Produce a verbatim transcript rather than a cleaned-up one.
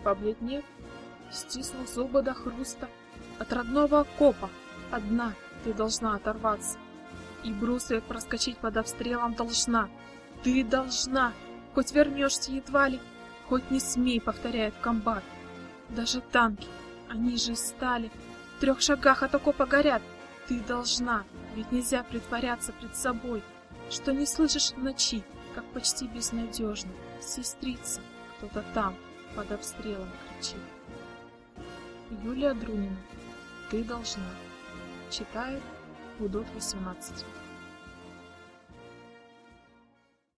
побледнев, стиснув зубы до хруста, от родного окопа одна ты должна оторваться, и бруствер проскочить под обстрелом должна. Ты должна, хоть вернешься едва ли, хоть не смей, повторяет комбат. Даже танки, они же из стали, в трех шагах от окопа горят. Ты должна, ведь нельзя притворяться пред собой, что не слышишь в ночи, как почти безнадежно сестрица кто-то там под обстрелом кричит. Юлия Друнина. Ты должна. Читает Удот восемнадцать.